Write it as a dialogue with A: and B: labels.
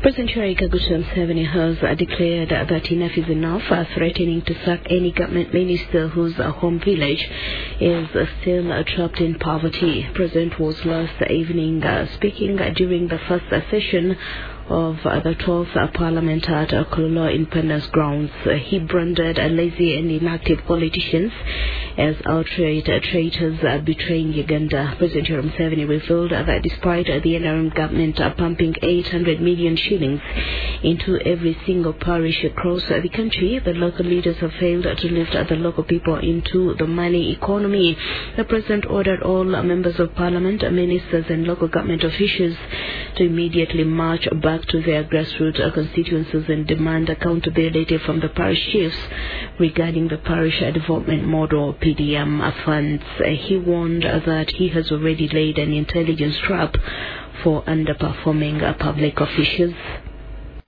A: President Yoweri Kaguta Museveni has declared that enough is enough, threatening to sack any government minister whose home village is still trapped in poverty. President was last evening speaking during the first session of the 12th Parliament at Kololo Independence Grounds. He branded lazy and inactive politicians as outright traitors betraying Uganda. President Yoweri Museveni revealed that despite the NRM government pumping 800 million shillings into every single parish across the country, the local leaders have failed to lift the local people into the money economy. The President ordered all members of Parliament, ministers and local government officials to immediately march back to their grassroots constituencies and demand accountability from the parish chiefs regarding the parish development model PDM funds. He warned that he has already laid an intelligence trap for underperforming public officials.